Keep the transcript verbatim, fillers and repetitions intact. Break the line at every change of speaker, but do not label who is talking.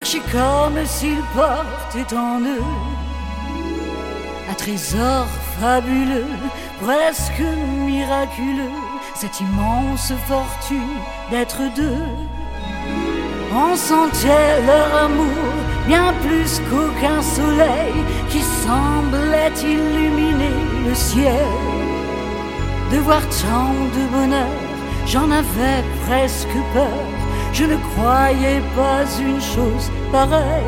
comme s'il portait en eux un trésor fabuleux, presque miraculeux, cette immense fortune d'être deux. On sentait leur amour bien plus qu'aucun soleil qui semblait illuminer le ciel. De voir tant de bonheur, j'en avais presque peur. Je ne croyais pas une chose pareille.